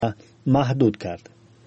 محدود کرد.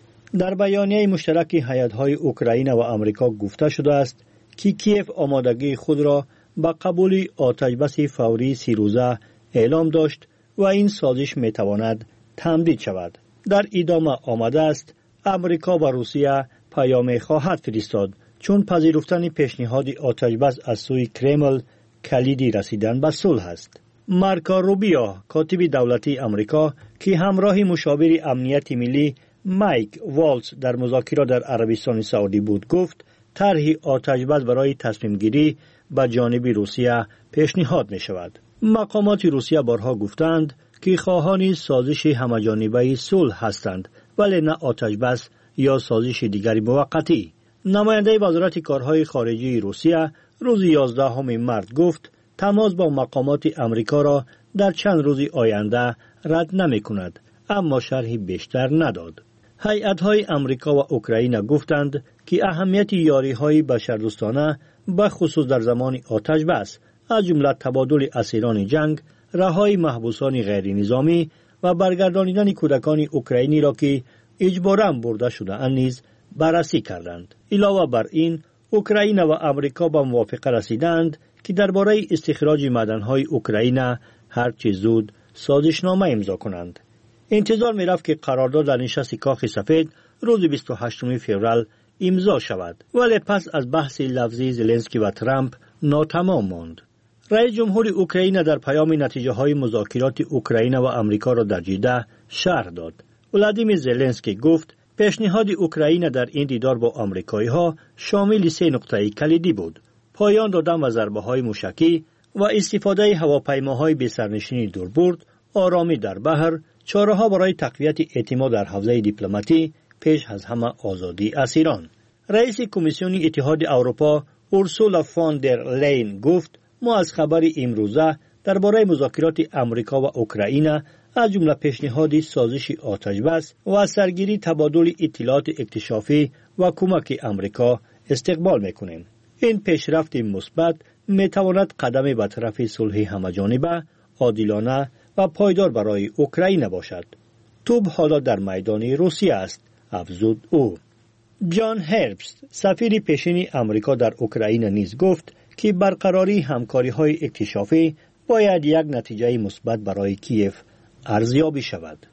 در بیانیه مشترک هیئت‌های اوکراین و آمریکا گفته شده است که کیف آمادگی خود را به قبول آتش‌بس فوری 30 روزه اعلام داشت و این سازش می‌تواند تمدید شود. در ادامه آمده است آمریکا و روسیه پیام خواهد فرستاد چون پذیرفتن پیشنهاد آتش‌بس از سوی کرمل کلیدی رسیدن به صلح است. مارکو روبیو کاتب دولتی آمریکا که همراه مشاور امنیت ملی مایک والتز در مذاکرات در عربستان سعودی بود گفت طرح آتش‌بس برای تصمیم گیری به جانب روسیه پیشنهاد می شود. مقامات روسیه بارها گفتند که خواهان سازش همه‌جانبه صلح هستند ولی نه آتش‌بس یا سازش دیگری موقتی. نماینده وزارت کارهای خارجی روسیه روز 11 مارس گفت تماس با مقامات آمریکا را در چند روز آینده رد نمی کند، اما شرحی بیشتر نداد. هیئت‌های آمریکا و اوکراین گفتند که اهمیت یاری‌های بشردوستانه به خصوص در زمان آتش‌بس از جمله تبادل اسیران جنگ، رهایی محبوسان غیر نظامی و برگردانیدن کودکان اوکراینی را که اجباراً برده شده‌اند نیز بررسی کردند. علاوه بر این اوکراین و آمریکا به موافقه رسیدند که درباره استخراج معدن‌های اوکراین هر چه زود سازشنامه امضا کنند. انتظار می‌رفت که قرارداد در نشست کاخ سفید روز 28 فوریه امضا شود، ولی پس از بحث لفظی زلنسکی و ترامپ ناتمام ماند. رئیس جمهور اوکراین در پیام نتیجه‌های مذاکرات اوکراین و آمریکا را در جده شرح داد. ولادیمیر زلنسکی گفت پیشنهاد اوکراین در این دیدار با آمریکایی‌ها شامل 3 نقطه کلیدی بود: پایان دادن و ضربه‌های موشکی و استفاده هواپیماهای بی‌سرنشین دوربرد، آرامی در بحر، چاره‌ها برای تقویت اعتماد در حوزه دیپلماتی پیش از همه آزادی اسیران. رئیس کمیسیون اتحاد اروپا اورسولا فون در لین گفت ما از خبر امروزه درباره مذاکرات آمریکا و اوکراین از جمله پیشنهاد سازش آتش‌بس و سرگیری تبادل اطلاعات اکتشافی و کمک آمریکا استقبال می‌کنیم. این پیشرفت مثبت می‌تواند قدمی به طرف صلح همه‌جانبه، عادلانه و پایدار برای اوکراین باشد. توپ حالا در میدان روسیه است، افزود او. جان هربست سفیر پیشین آمریکا در اوکراین نیز گفت که برقراری همکاری‌های اکتشافی باید یک نتیجه مثبت برای کیف ارزیابی شود.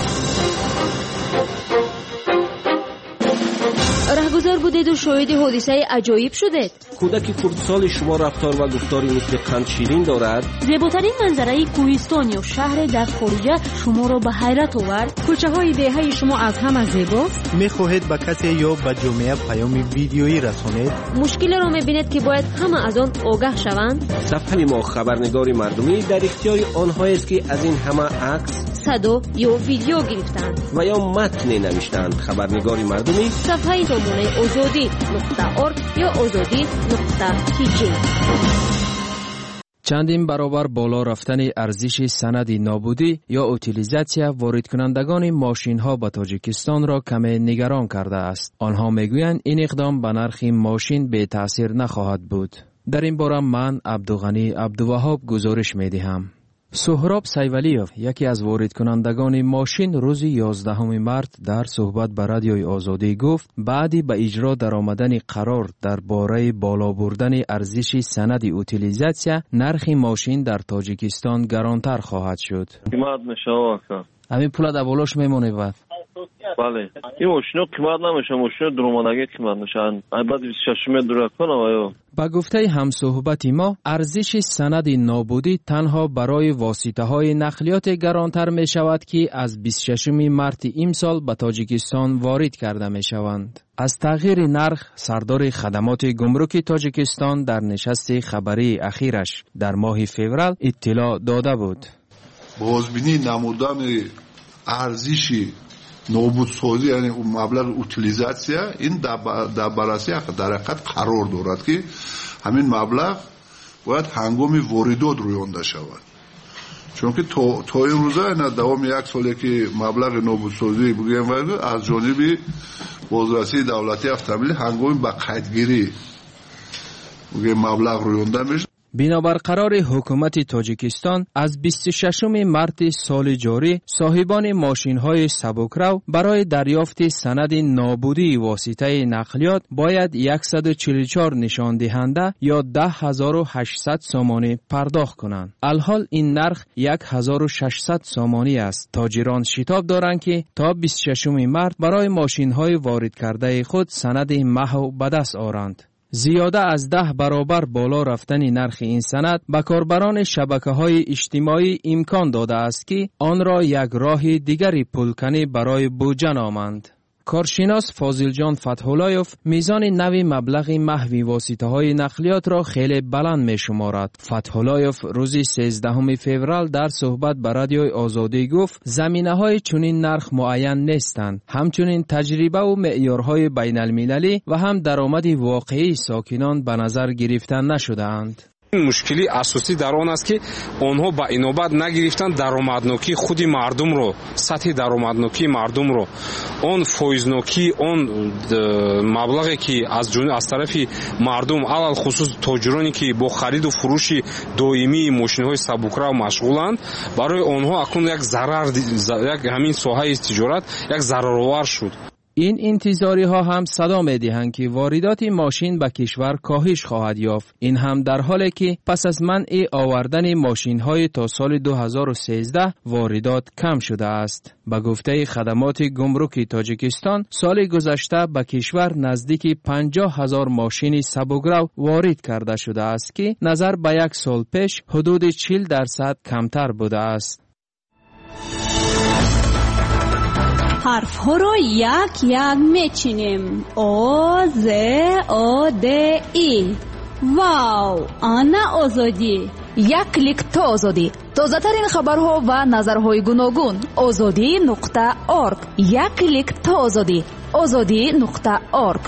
رهگذر بودید و شاهد حادثه عجایب شدید. کودک کردستان شما رفتار و گفتاری مثل قند شیرین دارد. زیباترین منظره کوهستان یا شهر در خارجه شما را به حیرت آورد. کوچه های دهه شما از همه زیباست. میخواهید به کسی یا به جامعه پیام ویدیویی رسانید؟ مشکلی را میبینید که باید همه از آن آگاه شوند. صفحه ما خبرنگار مردمی در اختیار آنهایی است که از این همه عکس، صدا یا ویدیو گرفتند و یا متن نوشتند. خبرنگار مردمی صفحه سامانه azadi.org یا azadi.tg. چندین برابر بالا رفتن ارزش سند نابودی یا اوتیلیزاسیا وارد کنندگان ماشین ها به تاجیکستان را کمی نگران کرده است. آنها میگویند این اقدام به نرخ ماشین به تاثیر نخواهد بود. در این باره من عبدالغنی عبدالوهاب گزارش میدهم. سهراب سیولیوف یکی از وارد کنندگان ماشین روز 11 مارس در صحبت به رادیوی آزادی گفت بعدی به اجرا در آمدن قرار درباره بالا بردن ارزش سند اوتیلیزاسیا نرخ ماشین در تاجیکستان گرانتر خواهد شد. قیمت میشه همین پول در بالاش میمونه بعد. بله این ماشینا قیمت نمیشه، ماشینا درآمدگی قیمت میشن. بعد 26 دلار کنه آیا. با گفته همصحبت ما ارزش سند نابودی تنها برای واسطه های نقلیات گرانتر می شود که از 26 مارس امسال به تاجیکستان وارد کرده می شوند. از تغییر نرخ سردار خدمات گمرک تاجیکستان در نشست خبری اخیرش در ماه فوریه اطلاع داده بود. بازبینی نمودن ارزش نابودسازی یعنی مبلغ اوتیلیزاسیا این در بررسی در حقیقت قرار دارد که همین مبلغ باید هنگام واردات رویانده شود، چون که تا این روزه دوام یک سالی که مبلغ نابودسازی بگیم از جانب بازرسی دولتی اتومبیل هنگام به قیدگیری بگیم مبلغ رویانده میشه. بنابر قرار حکومت تاجیکستان از 26 مارس سال جاری صاحبان ماشین‌های سبکرو برای دریافت سند نابودی واسطه نقلیات باید 144 نشان دهنده یا 10,800 سامانی پرداخت کنند. الحال این نرخ 1,600 سامانی است. تاجران شتاب دارند که تا 26 مارس برای ماشین‌های وارد کرده خود سند محو به دست آورند. زیاده از 10 برابر بالا رفتن نرخ این سند به کاربران شبکه‌های اجتماعی امکان داده است که آن را یک راه دیگری پلکنی برای بودجه نامند. کارشناس فاضل جان فتح‌الله‌یوف میزان نوی مبلغ محو واسطه‌های نقلیات را خیلی بلند می‌شمارد. فتح‌الله‌یوف روز 13 فوریه در صحبت با رادیوی آزادی گفت زمینه‌های چنین نرخ معین نیستند. همچنین تجربه و معیارهای بین‌المللی و هم درآمد واقعی ساکنان به نظر گرفته نشده‌اند. مشکلی اساسی در آن است که آنها با اینوبت نگرفتند درآمدنوکی خود مردم رو، سطح درآمدنوکی مردم رو، آن فایزنوکی، آن مبلغی که از طرف مردم علل خصوص تاجرانی که با خرید و فروش دائمی ماشین‌های سبکرو مشغولند، برای آنها اکنون یک ضرر، یک همین ساحه تجارت یک ضررآور شد. این انتظاری ها هم صدا می دهند که واردات ماشین به کشور کاهش خواهد یافت. این هم در حالی که پس از منع آوردن ماشین های تا سال 2013 واردات کم شده است. به گفته خدمات گمرک تاجیکستان سال گذشته به کشور نزدیک 50,000 ماشین سبکرو وارد کرده شده است که نظر به یک سال پیش حدود 40% کمتر بوده است. حرف ها رو یک یک میچینیم. او ز او د ای. واو، آنا آزادی. یک کلیک تا آزادی. تازه ترین خبرها و نظرهای گوناگون. azadi.org. یک کلیک تا آزادی. azadi.org.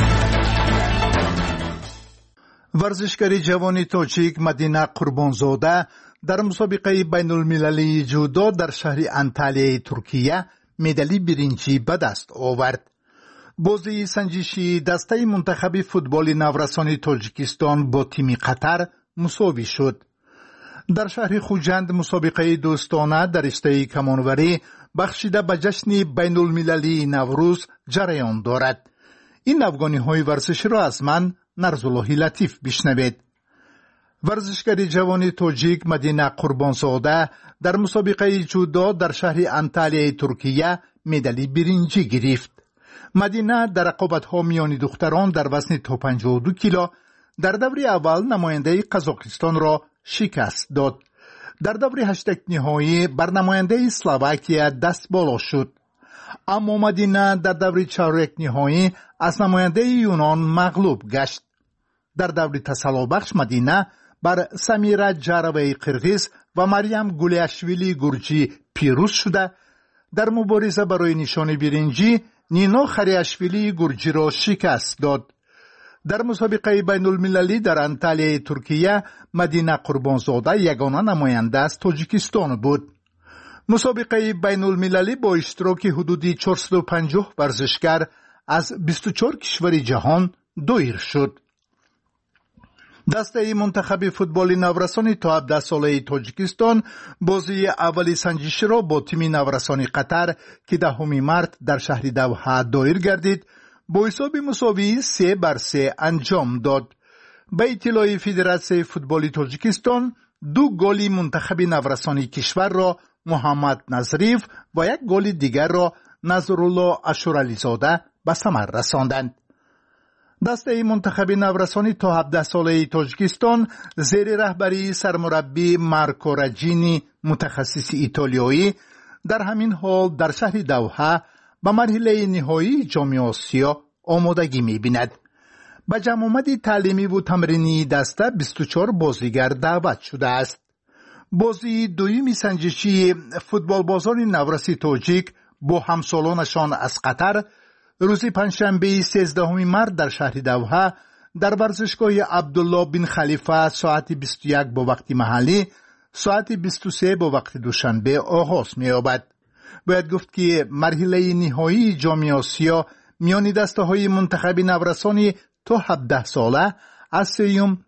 ورزشکاری جوان تاجیک مدینه قربانزاده در مسابقه بین المللی جودو در شهر انتالیه ترکیه مدالی برنجی به دست آورد. بازی سنجشی دسته منتخب فوتبال نورسان تاجیکستان با تیم قطر مساوی شد. در شهر خوجند مسابقه دوستانه در رشته کمانوری بخشیده به جشن بین المللی نوروز جریان دارد. این افغانی های ورزشی را از من نرزالله لطیف بشنوید. ورزشکار جوان تاجیک مدینه قربانزاده در مسابقه جودو در شهر انتالیه ترکیه مدالی برنجی گرفت. مدینه در رقابت‌ها میان دختران در وزن تا 52 کیلو در دور اول نماینده قزاقستان را شکست داد. در دور هشتگ نهایی بر نماینده اسلواکیه دست بالا شد. اما مدینه در دور چهارک نهایی از نماینده یونان مغلوب گشت. در دور تسلابخش مدینه بر سمیره جاروی قرغیز و مریم گولیاشویلی گرجی پیروز شده. در مبارزه برای نشان برنجی نینا خریاشویلی گرجی را شکست داد. در مسابقه بین المللی در انتالیه ترکیه مدینه قربانزاده یگانه نماینده از تاجیکستان بود. مسابقه بین المللی با اشتراک حدودی 450 ورزشکار از 24 کشور جهان دایر شد. دسته منتخب فوتبال نورسان تا 17 ساله تاجیکستان بازی اولی سنجشی را با تیم نورسان قطر که 10 مارس در شهر دوحه دایر گردید با حساب مساوی 3-3 انجام داد. به اطلاع فدراسیون فوتبال تاجیکستان 2 گل منتخب نورسان کشور را محمد نظریف و 1 گل دیگر را نظرالله اشورالیزاده به ثمر رساندند. دسته منتخب نورسانی تا 17 ساله تاجیکستان زیر رهبری سرمربی مارکو راجینی متخصص ایتالیایی در همین حال در شهر دوحه به مرحله نهایی جام آسیا آمادگی می‌بیند. به جمع آمد تعلیمی و تمرینی دسته 24 بازیگر دعوت شده است. بازی دویمی سنجشی فوتبال بازان نورسی تاجیک با همسالانشان از قطر روز پنجشنبه 13 مارس در شهر دوحه در ورزشگاه عبدالله بن خلیفه ساعت 21 با وقت محلی، ساعت 23 با وقت دوشنبه آغاز می‌یابد. باید گفت که مرحله نهایی جام آسیا میان دسته‌های منتخب نورسانی تا 17 ساله از 3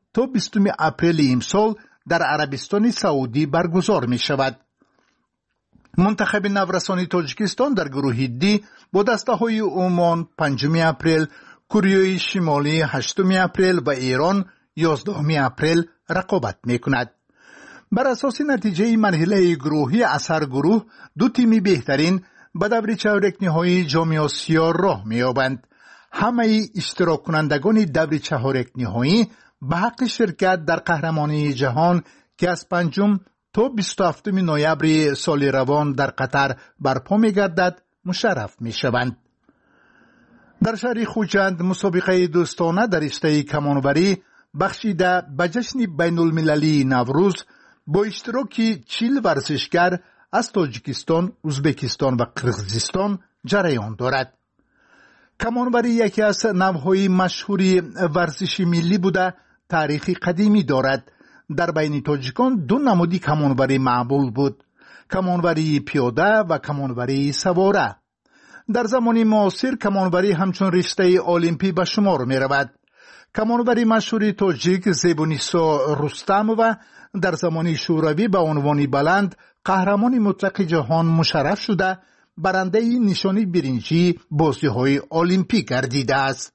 تا 20 اپریل امسال در عربستان سعودی برگزار می شود. منتخب نورسانی تاجیکستان در گروه دی با دسته های عمان 5 اپریل، کره شمالی 8 اپریل و ایران 11 اپریل رقابت می کند. بر اساس نتیجه مرحله گروهی از هر گروه 2 تیم بهترین به دریچه رکنی‌های جام آسیا راه می‌یابند. همه اشتراک کنندگان دریچه رکنی‌های به حق شرکت در قهرمانی جهان که از 5 تا 27 نوامبر سال روان در قطر برپا می‌گردد مشرف می‌شوند. در شهر خوجند مسابقه دوستانه در رشته کمانوری بخشیده به جشن بین‌المللی نوروز با اشتراک 40 ورزشگر از تاجیکستان، ازبکستان و قرقیزستان جریان دارد. کمانوری یکی از نوع‌های مشهوری ورزش ملی بوده تاریخی قدیمی دارد. در بین تاجیکان 2 نمودی کمانوری معمول بود: کمانوری پیاده و کمانوری سواره. در زمان معاصر کمانوری همچون رشته المپی به شمار می رود. کمانوری مشهوری تاجیک زیبونیسا رستم و در زمان شوروی به عنوان بلند قهرمان مطلق جهان مشرف شده برنده نشانی برنجی بازی‌های المپیک گردیده است.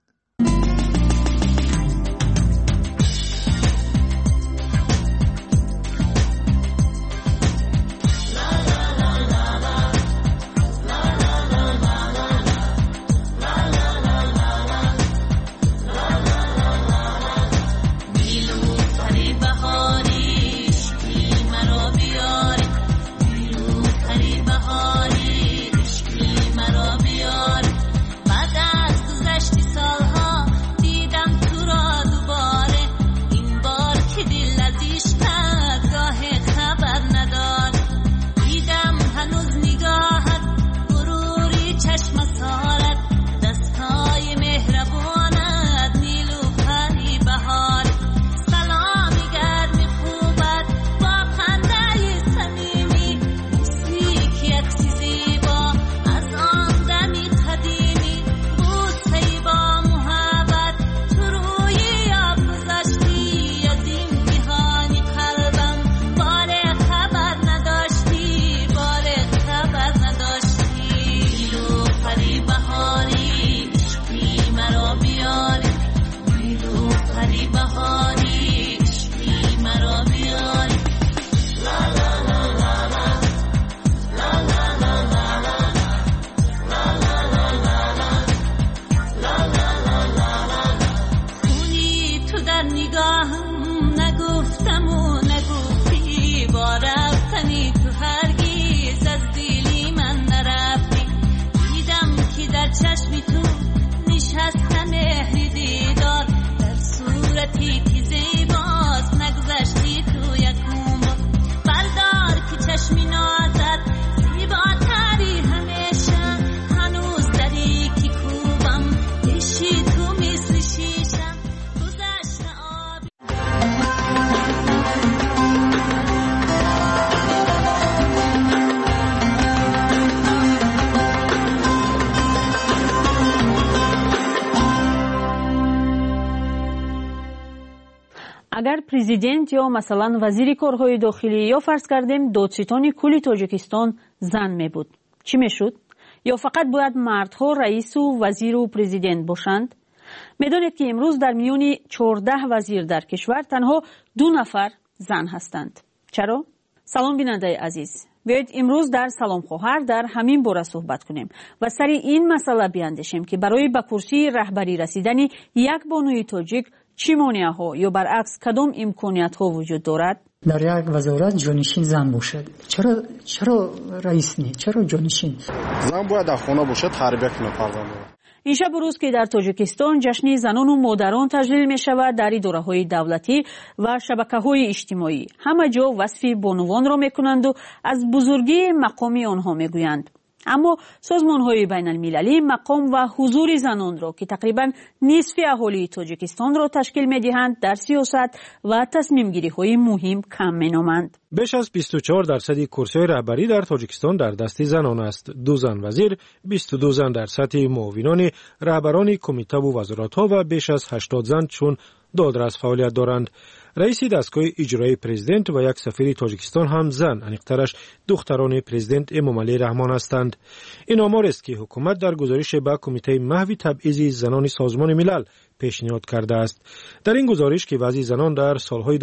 اگر پرزیدنت یا مثلا وزیر کارهای داخلی یا فرض کردیم دادستان کل تاجیکستان زن می بود، چی می شد؟ یا فقط باید مردها رئیس و وزیر و پرزیدنت باشند؟ میدانید که امروز در میان 14 وزیر در کشور تنها 2 نفر زن هستند. چرا؟ سلام بیننده عزیز، بیایید امروز در سلام خواهر در همین باره صحبت کنیم و سر این مسئله بیاندیشیم که برای به کرسی رهبری رسیدن یک بانوی تاجیک چی مانع‌ها یا برعکس کدام امکانیت‌ها وجود دارد؟ در یک وزارت جانشین زن باشد. چرا رئیس نیست؟ چرا جانشین؟ زن باید در خانه باشد، تربیت کنه فرزند. این شب روز که در تاجیکستان جشن زنان و مادران تجلیل می شود، در اداره‌های دولتی و شبکه‌های اجتماعی همه جا وصف بانوان را می کنند و از بزرگی مقام آنها می گویند. اما سازمان‌های بین‌المللی مقام و حضور زنان را که تقریباً نصف اهالی تاجیکستان را تشکیل می‌دهند در سیاست و تصمیم‌گیری‌های مهم کم می‌نمایند. بیش از 24% کرسی‌های رهبری در تاجیکستان در دست زنان است. 2 زن وزیر، 22 زن در سطح معاونان رهبران کمیته و وزارت‌ها و بیش از 80 زن چون دادرس فعالیت دارند. رئیس دستگاه اجرایی پرزیدنت و یک سفیر تاجیکستان هم زن، انیقترش دختران پرزیدنت امامعلی رحمان هستند. این آمار است که حکومت در گزارش به کمیته محو تبعیض زنان سازمان ملل پیشنهاد کرده است. در این گزارش که وضع زنان در سالهای 2022-2023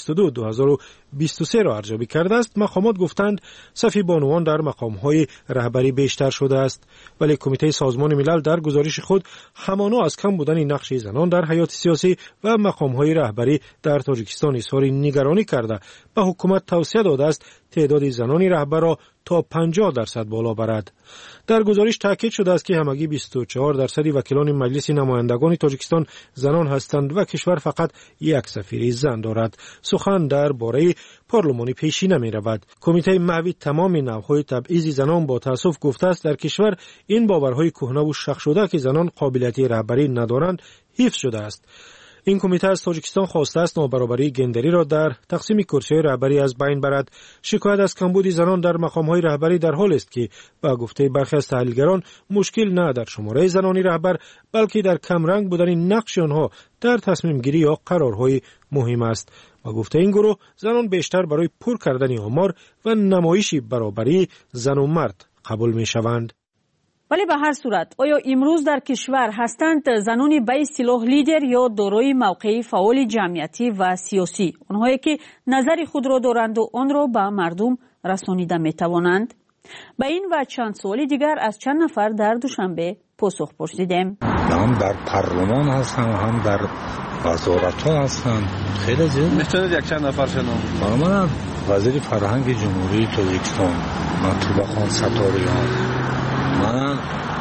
را ارزیابی کرده است، مقامات گفتند صف بانوان در مقامهای رهبری بیشتر شده است، ولی کمیته سازمان ملل در گزارش خود همانا از کم بودن نقش زنان در حیات سیاسی و مقامهای رهبری در تاجیکستان اظهار نگرانی کرده به حکومت توصیه داده است تعداد زنان رهبر را تا 50% بالا برد. در گزارش تاکید شده است که همگی 24% وکیلان مجلس نمایندگان تاجیکستان زنان هستند و کشور فقط یک سفیر زن دارد. سخن درباره پارلمانی پیشی نمی رود. کمیته محو تمام نوع‌های تبعیض زنان با تأسف گفته است در کشور این باورهای کهنه و شخ شده که زنان قابلیت رهبری ندارند حفظ شده است. این کمیته از تاجیکستان خواسته است نابرابری گندری را در تقسیم کرسی‌های رهبری از بین برد. شکایت از کمبود زنان در مقام‌های رهبری در حال است که با گفته برخی از تحلیلگران مشکل نه در شماره زنان رهبر بلکه در کمرنگ بودن نقش آنها در تصمیم گیری یا قرارهای مهم است. با گفته این گروه زنان بیشتر برای پر کردن آمار و نمایش برابری زن و مرد قبول می‌شوند. ولی به هر صورت آیا امروز در کشور هستند زنانی به اصطلاح لیدر یا دارای موقعی فعال جمعیتی و سیاسی، آنهایی که نظر خود را دارند و آن را به مردم رسانیده می توانند؟ به این و چند سوال دیگر از چند نفر در دوشنبه پاسخ پرسیدیم. هم در پارلمان هستن هم در وزارت ها هستن. خیلی زیاد. میتونید یک چند نفر شنو؟ من وزیر فرهنگ جمهوری تاجیکستان مطلوبخان ستاریان، من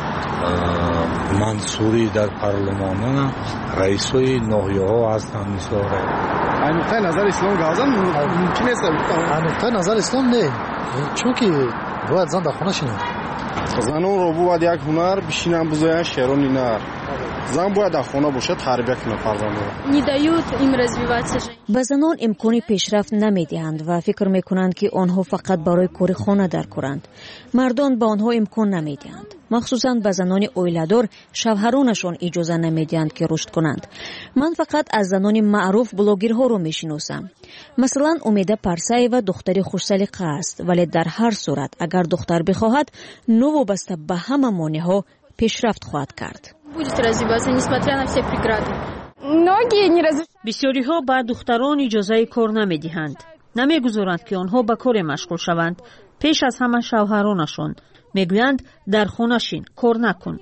منصوری در پارلمان، رئیسوی ناحیه ها هستن مثلا. نقطه نظر اسلام گازن ممکن است. نقطه نظر اسلام نه، چون که باید زن در خانه شینه. زنان رو باید یک هنر بشینن بزاین شعران اینر. زن باید در خانه باشه تربیت کنه فرزند رو. به زنان امکان پیشرفت نمیدهند و فکر میکنند که آنها فقط برای کار خانه در کارند. مردان به آنها امکان نمیدهند. مخصوصا به زنان اویلادار شوهرانشان اجازه نمیدهند که رشد کنند. من فقط از زنان معروف بلاگرها رو میشناسم. مثلا امیده پرسایوا دختری خوش سلیقه است، ولی در هر صورت اگر دختر بخواهد نو وابسته به همه مانع‌ها پیشرفت خواهد کرد. بسیاری ها به دختران اجازه کار نمیدهند. نمیگذارند که آنها به کار مشغول شوند. پیش از همه شوهرانشان میگویند در خانه‌شین کار نکن.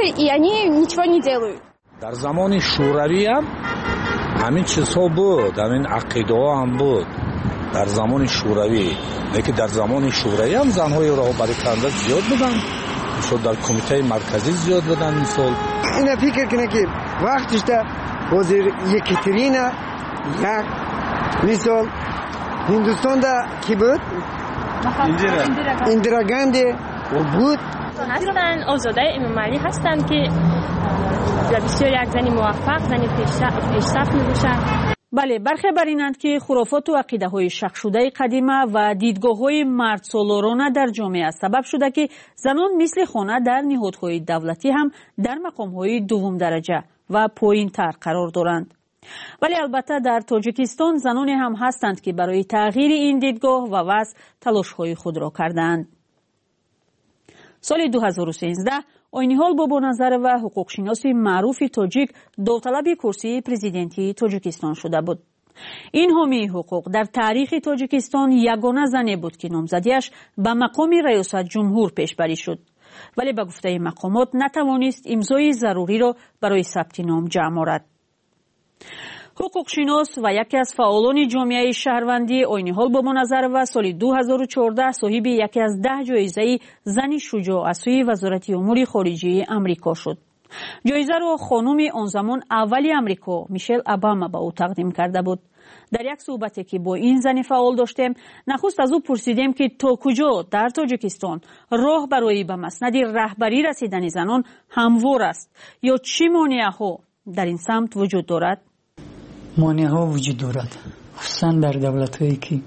در زمان شوروی هم همین چیزها بود، همین عقیده ها هم بود در زمان شوروی. لیکن در زمان شوروی هم زنهای راهبری کننده زیاد بودن، مثلا در کمیته مرکزی زیاد بودن. اینا فکر کنه که وقتش تا وزیر یکیترینا یک مثال هندوستان دا کی بود؟ اندرا گاندی بود. هستن آزاده امامعلی هستن که بسیار یک زنی موفق، زنی پیشرفت می‌باشن. بله، برخی بر اینند که خرافات و عقیده‌های شک شده قدیمه و دیدگاه‌های مرد سالارانه در جامعه سبب شده که زنان مثل خانه در نهادهای دولتی هم در مقام‌های دوم درجه و پایین‌تر قرار دارند. ولی البته در تاجیکستان زنانی هم هستند که برای تغییر این دیدگاه و وضع تلاش‌های خود را کردند. سال 2013 آینیحال بابانظر و حقوقشناس معروف تاجیک داوطلب کرسی پرزیدنتی تاجیکستان شده بود. این حامی حقوق در تاریخ تاجیکستان یگانه زنی بود که نامزدیش به مقام ریاست جمهور پیشبری شد، ولی به گفته مقامات نتوانست امضای ضروری را برای ثبت نام جمع آورد. حقوقشناس و یکی از فعالان جامعه شهروندی آینیحال بابانظر و سال 2014 صاحب یکی از 10 جایزه زن شجاع از سوی وزارت امور خارجه امریکا شد. جایزه را خانم آن زمان اولی امریکا میشل اوباما به او تقدیم کرده بود. در یک صحبتی که با این زن فعال داشتیم، نخست از او پرسیدیم که تا کجا در تاجیکستان راه برای به مسند رهبری رسیدن زنان هموار است یا چه مانع‌ها در این سمت وجود دارد؟ مانع‌ها وجود دارد، خصوصا در دولت‌هایی که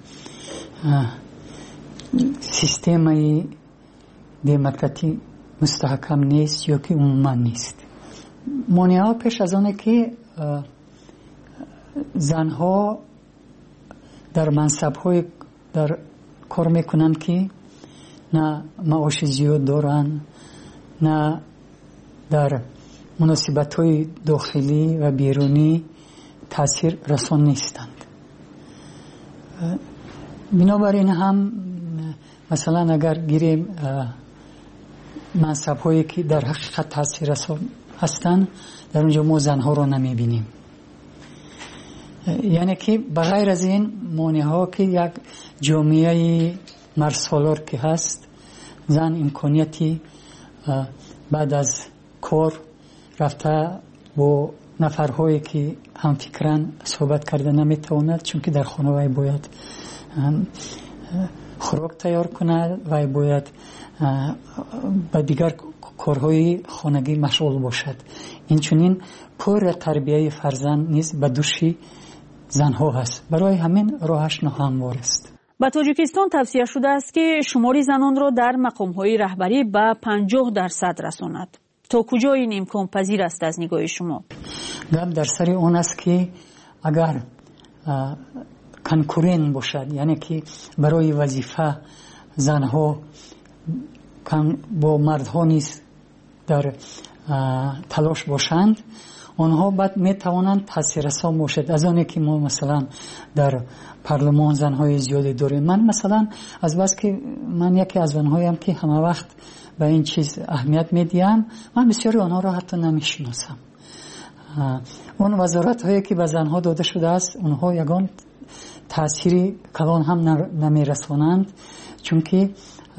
سیستم دموکراتی مستحکم نیست یا که عموما نیست. مانع‌ها پیش از آنه که زنها در منصب‌های در کار میکنند که نه معاش زیاد دارن، نه در مناسبت‌های داخلی و بیرونی تاثیر رسان نیستند. بنابراین هم مثلا اگر گیریم منصب‌هایی که در حقیقت تاثیر رسان هستند، در اونجا ما زنها رو نمیبینیم. یعنی که بغیر از این مانع‌ها که یک جامعه مرسالار که هست، زن امکانیتی بعد از کار رفته با نفرهایی که هم فکرن صحبت کرده نمیتواند، چون که در خانه باید خوراک تیار کند و باید با دیگر کارهای خانگی مشغول باشد. این چنین پر تربیه فرزند نیز به دوش زنها هست. برای همین راهش ناهموار است. با تاجیکستان توصیه شده است که شمار زنان را در مقام‌های رهبری به 50% رساند. تا کجا این امکان پذیر است از نگاه شما؟ گپ در سر اون است که اگر کنکورن باشد، یعنی که برای وظیفه زنها با مردها نیز در تلاش باشند، آنها بعد می توانند تاثیررسان باشد. از آنه که ما مثلا در پارلمان زنهای زیادی داریم. من مثلا از بس که من یکی از آنهایم که همه وقت به این چیز اهمیت میدیم، من بسیاری آنها را حتی نمیشناسم. اون وزارت هایی که به زنها داده شده است، اونها یگان تأثیری کلان هم نمیرسانند، چون که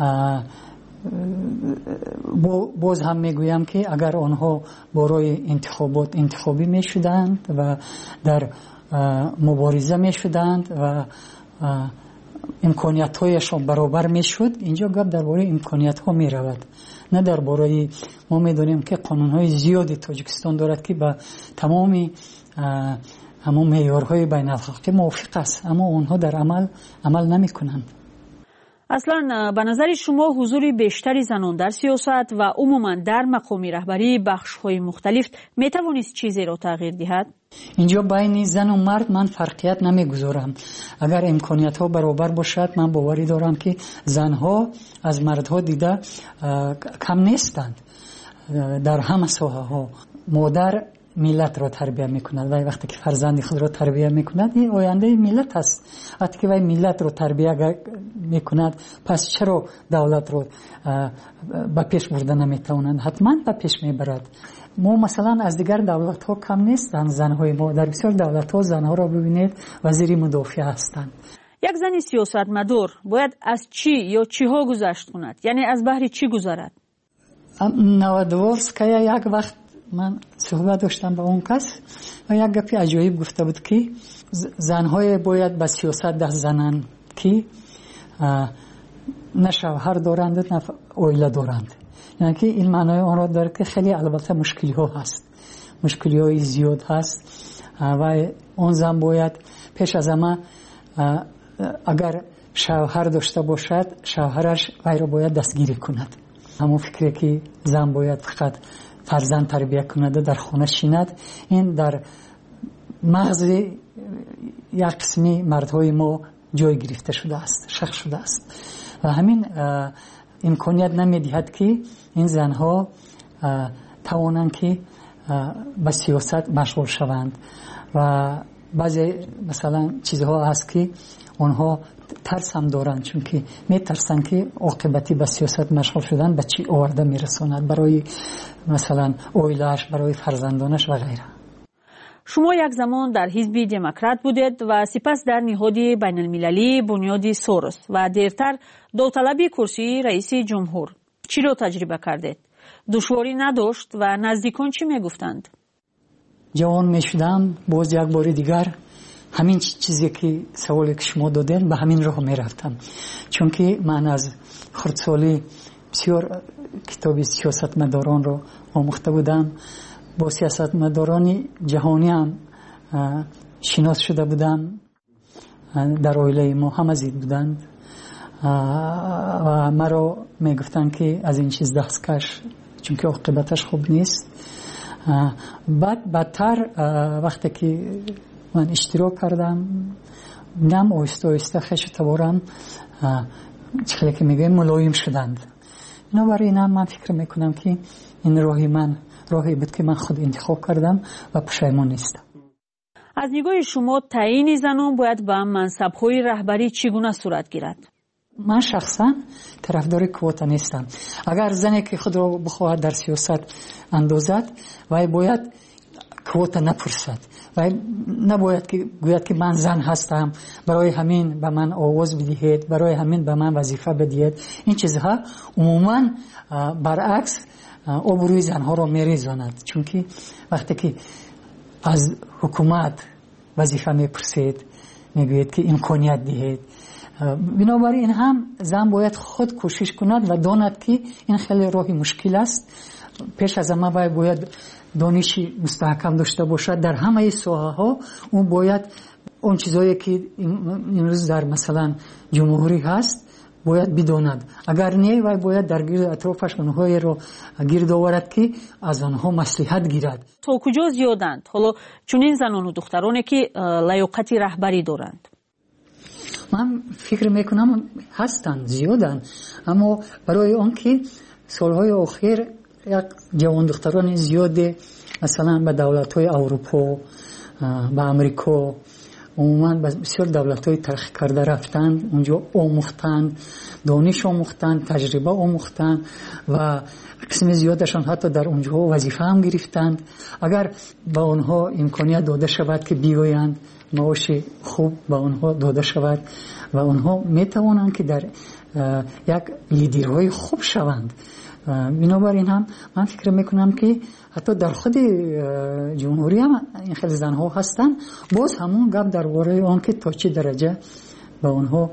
باز هم میگویم که اگر آنها برای انتخابات انتخابی میشدند و در مبارزه میشدند و امکانیت هایشان برابر میشد، اینجا گپ درباره امکانیت ها میرود، نه درباره ما میدونیم که قانون های زیادی تاجیکستان دارد که با تمامی همون معیارهای بین الخلقی موافق است، اما اونها در عمل نمی کنند. اصلا به نظر شما حضور بیشتری زنان در سیاست و عموما در مقام رهبری بخش‌های مختلف می توانست چیزی را تغییر دهد؟ اینجا بین زن و مرد من فرقیت نمیگذارم. اگر امکانیت ها برابر باشد، من باوری دارم که زنها از مردها دیده کم نیستند. در همه ساحه ها مادر ملت را تربیت میکند و وقتی که فرزند خود را تربیت میکند، این آینده ملت است. وقتی که وی ملت را تربیت میکند، پس چرا دولت را به پیش برده نمیتوانند؟ حتما به پیش میبرد. ما مثلا از دیگر دولت ها کم نیستند زنهای ما. در بسیار دولت ها زنها را ببینید وزیر مدافع هستند. یک زن سیاستمدار باید از چی یا چی ها گذشت کند؟ یعنی از بحر چی گذرد؟ نوادورسکا یک وقت من صحبت داشتم با اون کس و یک گپی عجایب گفته بود که زنهای باید به سیاست دست زنند که نه شوهر دارند نه اویله دارند. یعنی که این معنای آن را داره که خیلی البته مشکلی ها هست، مشکلی های زیاد هست و اون زن باید پیش از همه اگر شوهر داشته باشد، شوهرش وی را باید دستگیری کند. همون فکری که زن باید فقط فرزند تربیت کننده در خانه شیند، این در مغز یک قسمی مردهای ما جای گرفته شده است، شخص شده است و همین امکانیت نمیدهد که این زنها توانند که به سیاست مشغول شوند و بعضی مثلا چیزها هست که آنها ترس هم دارند، چون که میترسند که عاقبتی به سیاست مشغول شدن به چی آورده میرساند برای مثلا اویلش، برای فرزندانش و غیره. شما یک زمان در حزب دموکرات بودید و سپس در نهاد بین المللی بنیاد سوروس و دیرتر داوطلبی کرسی رئیس جمهور. چی را تجربه کردید؟ دشواری نداشت و نزدیکان چی میگفتند؟ جوان میشدم، باز یک بار دیگر همین چیزی که سوالی که شما دادین به همین راه میرفتم، چون که من از خردسالی بسیار کتاب سیاستمداران رو آموخته بودم، با سیاستمداران جهانی هم شناس شده بودم، در عائله ما هم از این بودند و مرا میگفتن که از این چیز دست کش، چون که عاقبتش خوب نیست. بعد بدتر وقتی که من اشتراک کردم، نم آیسته آیسته خیش تبارم چخلی که میگه ملایم شدند. بنابراین من فکر میکنم که این راهی بود که من خود انتخاب کردم و پشیمان نیستم. از نگاه شما تعیین زنان باید به منصب‌های رهبری چگونه صورت گیرد؟ من شخصا طرفدار کوتا نیستم. اگر زنی که خود را بخواهد در سیاست اندازد و باید کوتا نپرسد و نباید که گوید که من زن هستم، برای همین به من آواز بدهید، برای همین به من وظیفه بدهید. این چیزها عموما برعکس آبروی زنها را میریزاند، چون که وقتی که از حکومت وظیفه میپرسید میگوید که امکانیت دهید. بنابراین هم زن باید خود کوشش کند و داند که این خیلی راهی مشکل است. پیش از همه باید دانشی مستحکم داشته باشد در همه ساحه ها. اون باید اون چیزایی که امروز در مثلا جمهوری هست باید بداند. اگر نه باید در گرد اطرافش اونهایی رو گرد آورد که از آنها مصلحت گیرد. تا کجا زیادند حالا چنین زنان و دخترانی که لیاقت رهبری دارند؟ من فکر میکنم هستند، زیادند، اما برای آن که سالهای آخر یک جوان دختران زیاده مثلا به دولت‌های اروپا، به امریکا، عموما بسیار دولت‌های ترقی کرده رفتند، اونجا آموختند، دانش آموختند، تجربه آموختند و قسم زیادشان حتی در اونجا وظیفه هم گرفتند. اگر به آنها امکانیت داده شود که بیایند، معاش خوب به آنها داده شود و آنها میتوانند که در یک لیدرهای خوب شوند. بنابراین هم من فکر میکنم که حتی در خود جمهوری هم این خیلی زنها هستند. باز همون گپ درباره آن که تا چه درجه به آنها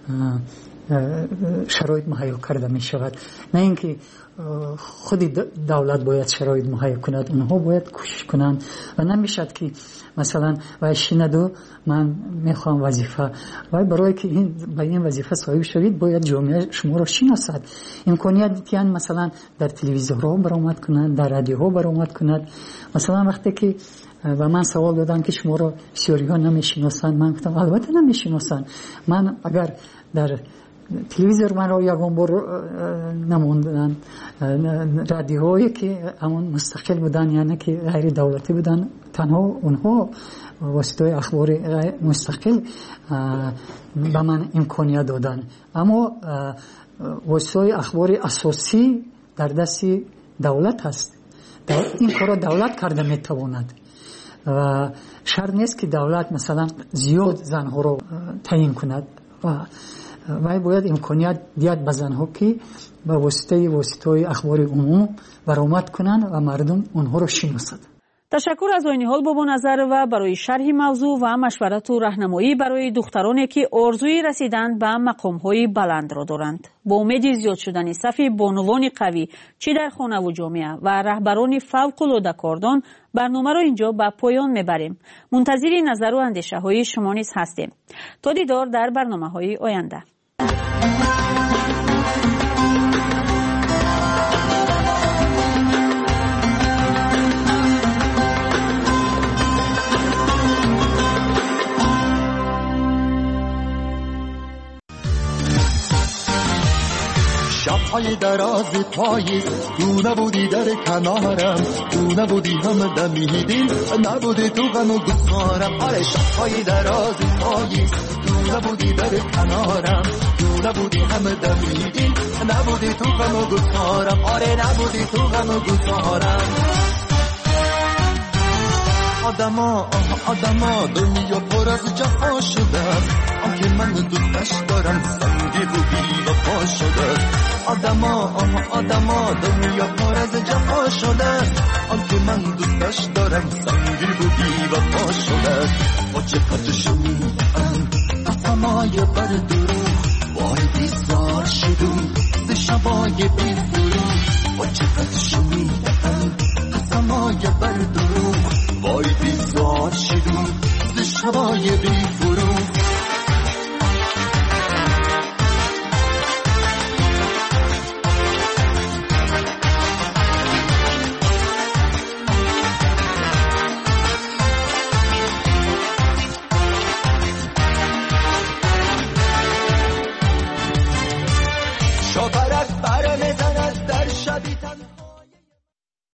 شرایط مهیا کرده می شود، نه اینکه خود دولت باید شرایط مهیا کند، اونها باید کوشش کنند و نمیشد که مثلا و شیندو من میخوام وظیفه و برای که به این وظیفه صاحب شوید باید جامعه شما را شناسد. امکانیت دیدن مثلا در تلویزیون ها برآمد کند، در رادیو ها برآمد کند. مثلا وقتی که و من سوال دادن که شما را بسیاری ها نمیشناسند، من گفتم البته نمیشناسند. من اگر در تلویزیون من را یکم بار نموندن، رادیوهایی که همون مستقل بودن یعنی که غیر دولتی بودن، تنها اونها واسطه اخبار مستقل به من امکانیت دادن، اما واسطه اخبار اساسی در دست دولت هست. این کار دولت کرده میتواند و شرط نیست که دولت مثلا زیاد زنها رو تعیین کند و باید امکانیت دید به زنها که به واسطه اخبار عموم برآمد کنند و مردم اونها رو شناسند. تشکر از آینی بابا نظر و برای شرح موضوع و مشورت و راهنمایی برای دخترانی که آرزوی رسیدن به مقام‌های بلند را دارند. با امید زیاد شدن صف بانوان قوی چه در خانه و جامعه و رهبران فوق‌العاده کاردان برنامه را اینجا به پایان میبریم. منتظر نظر و اندیشه های شما نیز هستیم. تا دیدار در برنامه‌های آینده. شب‌های دراز پاییز تو نبودی در کنارم، تو نبودی هم دمیدی، نبودی تو غم و گسارم. آره شب‌های دراز پاییز تو نبودی در کنارم، تو نبودی هم دمیدی، نبودی تو غم و گسارم. آره نبودی تو غم و گسارم. آدما دنیا پر از جفا شده، آن که من دوستش دارم سنگی بودی و پا شده. آدما دنیا پر از جفا شده، آن که من دوستش دارم سنگی بودی و پا شده. با چقدر شنیدم قسمای بر دروغ، وای بیزار شدم ز شبای بی دروغ. با چقدر شنیدم قسمای بر دروغ، وای بیزار شدم ز شبای بی